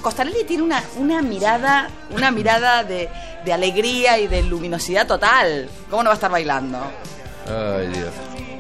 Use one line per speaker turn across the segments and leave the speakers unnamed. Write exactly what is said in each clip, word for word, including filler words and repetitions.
Costarelli tiene una, una mirada, una mirada de, de alegría y de luminosidad total. ¿Cómo no va a estar bailando?
Ay, Dios.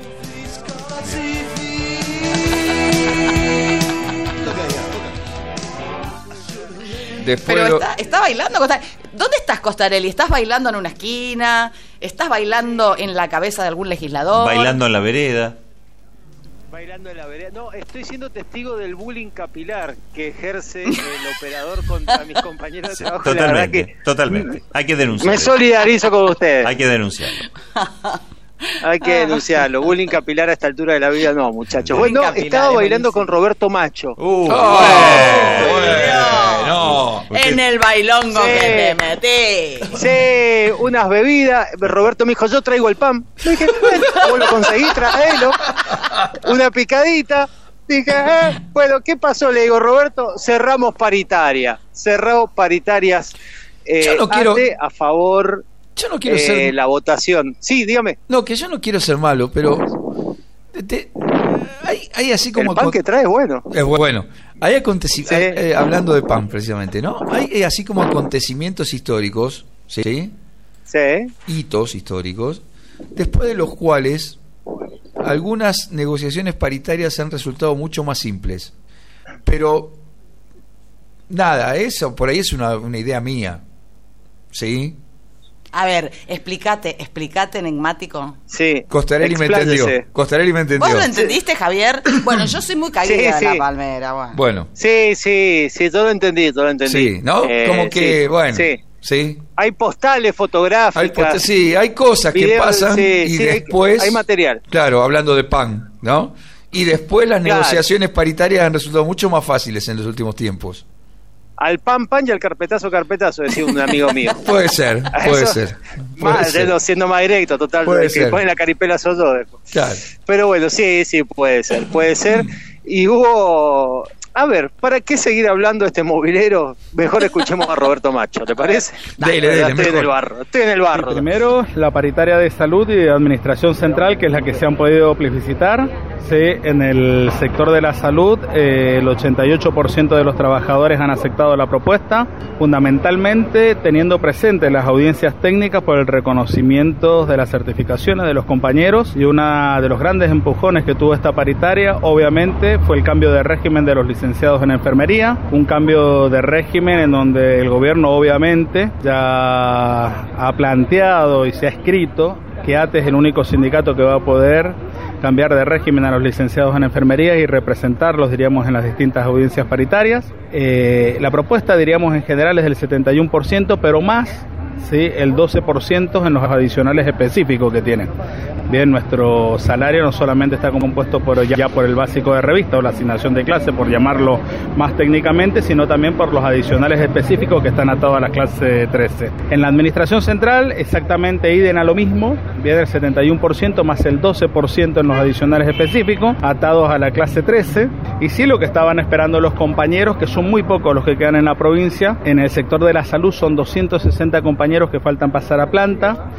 Después
Pero
lo...
está, está bailando Costarelli. ¿Dónde estás, Costarelli? ¿Estás bailando en una esquina? ¿Estás bailando en la cabeza de algún legislador?
Bailando en la vereda.
Bailando en la vereda. No, estoy siendo testigo del bullying capilar que ejerce el operador contra mis compañeros de
Sí,
trabajo.
totalmente,
que
totalmente. Hay que denunciarlo.
me solidarizo con ustedes.
Hay que denunciarlo.
Hay que denunciarlo. Bullying capilar a esta altura de la vida, no, muchachos.
Bullying
Bueno,
capilar,
estaba
es
bailando
buenísimo.
con Roberto Macho.
Uh,
Oh,
bueno.
no.
En el bailongo
Sí.
que te metí.
Sí, unas bebidas. Roberto me dijo, yo traigo el pan. Le dije, bueno, vos lo conseguís, traelo. Una picadita. Dije, eh, bueno, ¿qué pasó? Le digo, Roberto, cerramos paritaria. Cerramos paritarias. Eh,
Yo no quiero-
ante, a favor
Yo no quiero
eh,
ser...
la votación. Sí, dígame.
No, que yo no quiero ser malo, pero... te- te- hay, hay así como...
El pan
acon-
que trae es bueno.
Es bueno. Hay acontecimientos...
Sí.
eh, hablando de pan, precisamente, ¿no? Hay eh, así como acontecimientos históricos, ¿sí?
Sí.
Hitos históricos, después de los cuales algunas negociaciones paritarias han resultado mucho más simples. Pero nada, eso por ahí es una, una idea mía. ¿Sí?
A ver, explícate, explícate, enigmático.
Sí.
Costarelli me
Expláyese.
entendió. Costarelli me entendió.
¿Vos lo entendiste, Javier? Bueno, yo soy muy caída
Sí,
de la
sí.
palmera. Bueno.
Bueno,
Sí, sí, sí, yo lo entendí, yo lo entendí.
sí, ¿no?
Eh,
Como que,
sí,
bueno,
sí.
sí.
Hay postales
Hay,
fotográficas.
pot- sí, hay cosas que
videos,
pasan
sí,
y
sí, hay-
después...
hay material.
Claro, hablando de pan, ¿no? Y después las
Claro.
negociaciones paritarias han resultado mucho más fáciles en los últimos tiempos.
Al pan pan y al carpetazo carpetazo, decía un amigo mío.
Puede ser,
A
puede
eso,
ser. Puede
Más,
ser.
de- siendo más directo, total,
Puede
el que
ser.
pone la caripela soy yo después.
Claro.
Pero bueno, sí, sí, puede ser, puede ser. Y hubo... A ver, ¿para qué seguir hablando de este movilero? Mejor escuchemos a Roberto Macho, ¿te parece?
Dele, dele,
estoy en
mejor.
el barro, estoy en el barro.
Primero, la paritaria de salud y de administración central, que es la que se han podido plebiscitar. Sí, en el sector de la salud, eh, el ochenta y ocho por ciento de los trabajadores han aceptado la propuesta, fundamentalmente teniendo presente las audiencias técnicas por el reconocimiento de las certificaciones de los compañeros, y uno de los grandes empujones que tuvo esta paritaria, obviamente, fue el cambio de régimen de los licenciados en enfermería, un cambio de régimen en donde el gobierno obviamente ya ha planteado y se ha escrito que A T E es el único sindicato que va a poder cambiar de régimen a los licenciados en enfermería y representarlos, diríamos, en las distintas audiencias paritarias. Eh, la propuesta, diríamos, en general es del setenta y uno por ciento, pero más, sí, el doce por ciento en los adicionales específicos que tienen. Bien, nuestro salario no solamente está compuesto por ya por el básico de revista o la asignación de clase, por llamarlo más técnicamente, sino también por los adicionales específicos que están atados a la clase trece. En la administración central, exactamente idem a lo mismo, bien, el setenta y uno por ciento más el doce por ciento en los adicionales específicos, atados a la clase trece, y sí lo que estaban esperando los compañeros, que son muy pocos los que quedan en la provincia, en el sector de la salud son doscientos sesenta compañeros que faltan pasar a planta.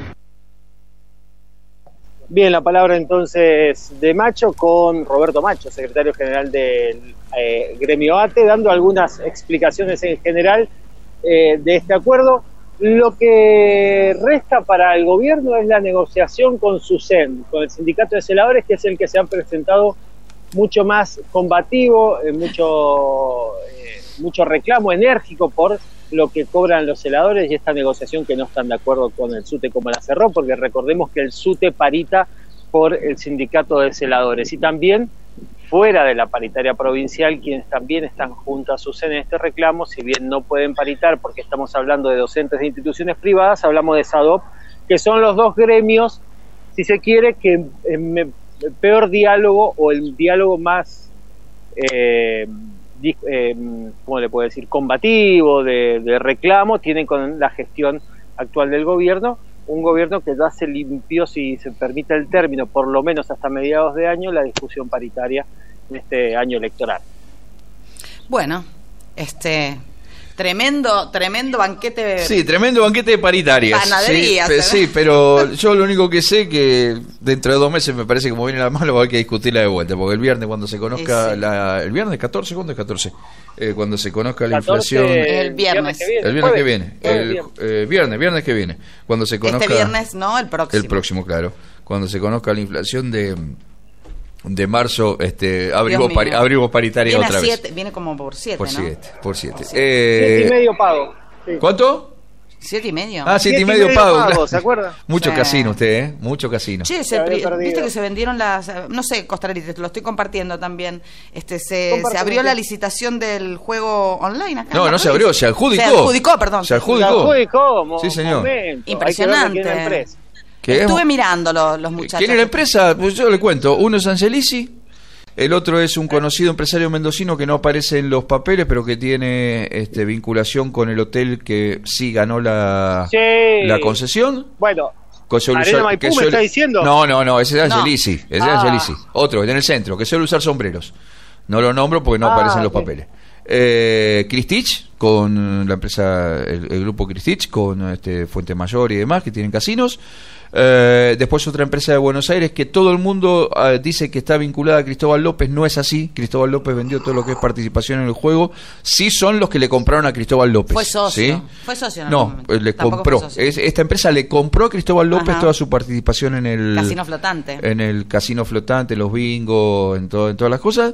Bien, la palabra entonces de Macho con Roberto Macho, secretario general del eh, gremio A T E, dando algunas explicaciones en general eh, de este acuerdo. Lo que resta para el gobierno es la negociación con SUSEN, con el sindicato de celadores, que es el que se ha presentado mucho más combativo, eh, mucho, eh, mucho reclamo enérgico por lo que cobran los celadores y esta negociación que no están de acuerdo con el SUTE como la cerró, porque recordemos que el SUTE parita por el sindicato de celadores, y también fuera de la paritaria provincial, quienes también están junto a SUSEN en este reclamo, si bien no pueden paritar porque estamos hablando de docentes de instituciones privadas, hablamos de SADOP, que son los dos gremios, si se quiere, que en el peor diálogo o el diálogo más... Eh, Eh, ¿cómo le puedo decir? combativo, de, de reclamo, tienen con la gestión actual del gobierno, un gobierno que ya se limpió, si se permite el término, por lo menos hasta mediados de año, la discusión paritaria en este año electoral.
Bueno, este Tremendo, tremendo banquete.
Sí, tremendo banquete de paritarias.
Panadería,
sí, pe-
¿sabes?
sí, pero yo lo único que sé que dentro de dos meses me parece que como viene la mano va a haber que discutirla de vuelta, porque el viernes cuando se conozca
Sí, sí.
la, el viernes catorce, ¿cuándo es catorce? Eh, cuando se conozca la
catorce,
inflación
El viernes.
que viene,
el viernes que
jueves,
viene,
jueves,
el
viernes.
eh, viernes, viernes que viene, cuando se conozca
Este viernes, no, el próximo.
el próximo, claro, cuando se conozca la inflación de de marzo, este abrimos
Dios
pari-
mío.
abrimos paritaria
Viene,
otra
a
vez.
siete, viene como por siete,
Por
¿no?
siete, por siete.
Por
Siete y
Eh,
medio pago. Sí.
¿Cuánto?
Siete y medio.
Ah, siete y
Siete y
medio
medio
pago.
pago,
claro.
¿se acuerda?
Mucho
Sí.
casino usted, ¿eh? Mucho casino.
Che, se
Se habré
pri-
perdido.
viste que se vendieron las, eh, no sé, Costrarita, te lo estoy compartiendo también. Este, se,
Compárteme
se abrió
qué.
la licitación del juego online acá.
No,
en la
no se
provincia.
abrió, se adjudicó.
Se adjudicó, perdón.
Se adjudicó.
La adjudicó, mo-
Sí, señor.
momento.
Impresionante.
Hay que ver quién es la empresa.
¿Qué?
Estuve mirando lo- los muchachos.
¿Quién es la empresa? Pues yo le cuento. Uno es Angelici, el otro es un conocido empresario mendocino que no aparece en los papeles, pero que tiene este, vinculación con el hotel que sí ganó la,
Sí.
la concesión.
Bueno,
Que suele
Arena
usar-
Maipú,
que
¿me
suele-
está diciendo?
No, no, no, ese es
No.
Angelici. Ese es
Ah.
Angelici. Otro, en el centro, que suele usar sombreros. No lo nombro porque no
Ah,
aparecen los
ok.
papeles. Eh, Cristich, con la empresa, el, el grupo Cristich, con este, Fuente Mayor y demás, que tienen casinos. Eh, después otra empresa de Buenos Aires que todo el mundo eh, dice que está vinculada a Cristóbal López. No es así. Cristóbal López vendió todo lo que es participación en el juego. Sí son los que le compraron a Cristóbal López.
Fue socio.
¿sí?
Fue socio en algún
No,
momento.
eh, le
Tampoco
compró.
fue socio.
Es- esta empresa le compró a Cristóbal López
Ajá.
toda su participación en el
Casino flotante.
en el casino flotante, los bingos, en, todo, en todas las cosas.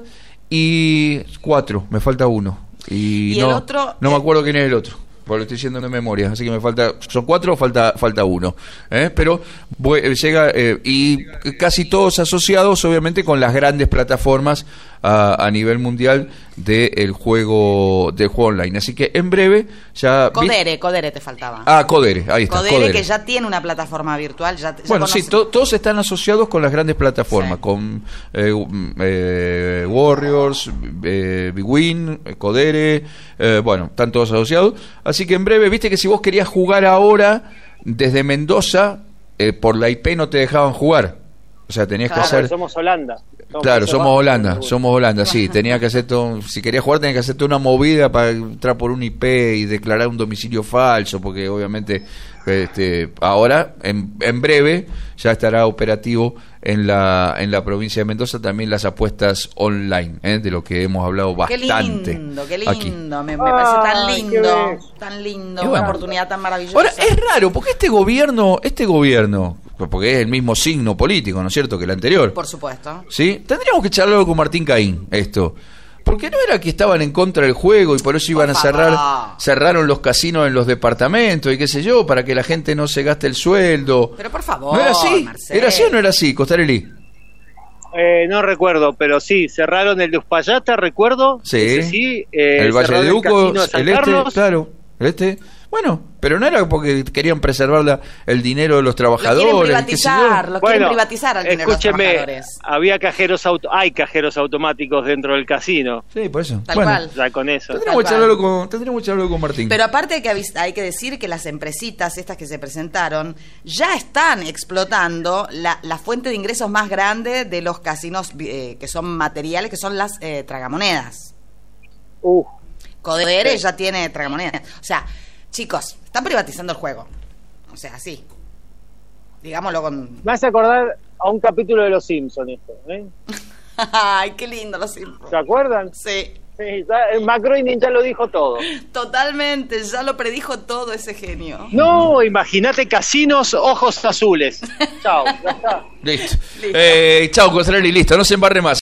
Y cuatro, me falta uno. Y,
Y
no,
el otro,
no me
eh,
acuerdo quién es el otro. Porque lo estoy diciendo de memoria, así que me falta, son cuatro, falta falta uno, ¿eh? Pero bu- eh, llega eh, y casi todos asociados, obviamente, con las grandes plataformas a, a nivel mundial del juego del juego online. Así que en breve ya vi-
Codere, Codere te faltaba.
ah, Codere, ahí está,
Codere,
Codere.
que ya tiene una plataforma virtual. Ya, ya
Bueno, sí,
conoce-
to- todos están asociados con las grandes plataformas,
Sí.
con eh, um, eh, Warriors, eh, Big Win, eh, Codere, eh, bueno, están todos asociados. Así que en breve, viste que si vos querías jugar ahora desde Mendoza, eh, por la I P no te dejaban jugar. O sea, tenías
Claro,
que hacer...
somos Holanda.
Claro, somos Holanda,
Seguro.
somos Holanda, sí, tenía que hacer todo, si querías jugar tenías que hacer toda una movida para entrar por un I P y declarar un domicilio falso, porque obviamente este, ahora, en, en breve, ya estará operativo en la en la provincia de Mendoza también las apuestas online, ¿eh? De lo que hemos hablado
Qué
bastante
lindo, qué
aquí.
lindo. Me, me parece tan
Ay, qué
lindo.
bello.
Tan lindo.
Y
Una
bueno.
oportunidad tan maravillosa.
Ahora, es raro, porque este gobierno, este gobierno, porque es el mismo signo político, ¿no es cierto?, que el anterior.
Por supuesto.
¿Sí? Tendríamos que charlarlo con Martín Caín, esto. Porque no era que estaban en contra del juego y por eso iban
Por
a cerrar,
favor.
cerraron los casinos en los departamentos y qué sé yo, para que la gente no se gaste el sueldo.
Pero por favor,
¿No era así?
Marcelo.
¿Era así o no era así, Costarelli?
Eh, no recuerdo, pero sí, cerraron el de Uspallata, recuerdo.
Sí.
Ese sí, eh,
el Valle
cerraron
de Uco,
Casino de San
el este,
Carlos.
claro, el este. Bueno, pero no era porque querían preservar la- el dinero de los
Lo quieren
trabajadores. qué sé yo.
privatizar, lo quieren
Bueno,
privatizar al dinero de los
escúcheme,
trabajadores.
había cajeros auto, hay cajeros automáticos dentro del casino.
Sí, por eso.
Tal
bueno,
cual.
Ya con eso.
Tendríamos que
Tal
charlarlo
cual.
con, tendríamos que charlarlo con Martín.
Pero aparte hay que, avis- hay que decir que las empresitas estas que se presentaron ya están explotando la, la fuente de ingresos más grande de los casinos eh, que son materiales, que son las eh, tragamonedas.
Uh,
Codere
Sí.
ya tiene tragamonedas. O sea, chicos, están privatizando el juego. O sea, sí. Digámoslo con...
me hace acordar a un capítulo de Los Simpsons esto, ¿eh?
Ay, qué lindo los Simpsons.
¿Se acuerdan?
Sí,
Sí, ya, Macroinin ya lo dijo todo.
totalmente. Ya lo predijo todo ese genio.
No, imagínate casinos, ojos azules. Chao, ya está.
Listo.
Listo.
Eh, chao, Costarelli, listo, no se embarre más.